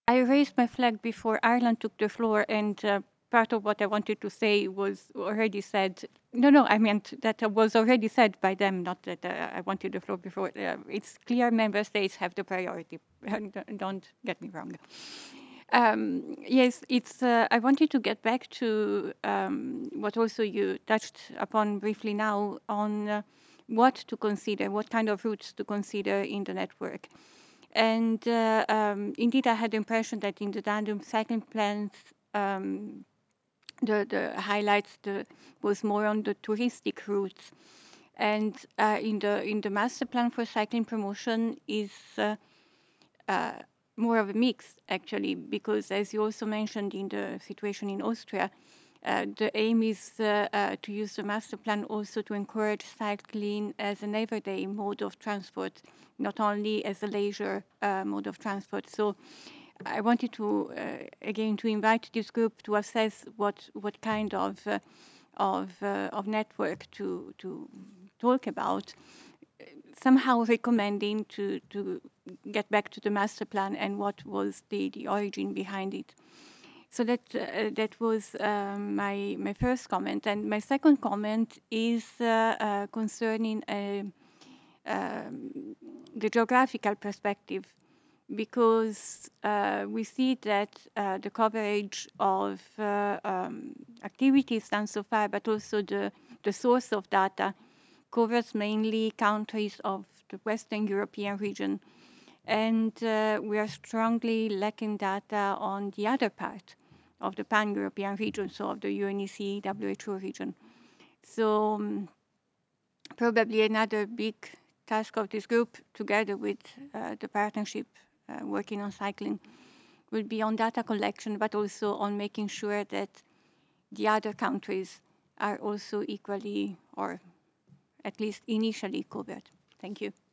I raised my flag before Ireland took the floor, and part of what I wanted to say was already said. No, no, I meant that was already said by them, not that I wanted the floor before. It's clear member states have the priority. Don't get me wrong. Yes, it's. I wanted to get back to what also you touched upon briefly now on what to consider, what kind of routes to consider in the network. And indeed, I had the impression that in the tandem cycling plans, the highlights was more on the touristic routes, and in the master plan for cycling promotion is uh, more of a mix actually, because as you also mentioned in the situation in Austria, the aim is to use the master plan also to encourage cycling as an everyday mode of transport, not only as a leisure mode of transport. So I wanted to again to invite this group to assess what kind of network to talk about, somehow recommending to get back to the master plan and what was the origin behind it. So that was my first comment, and my second comment is concerning the geographical perspective, because we see that the coverage of activities done so far, but also the source of data covers mainly countries of the Western European region, and we are strongly lacking data on the other part of the pan-European region, so of the UNEC, WHO region. So probably another big task of this group, together with the partnership working on cycling, will be on data collection, but also on making sure that the other countries are also equally, or at least initially, covered. Thank you.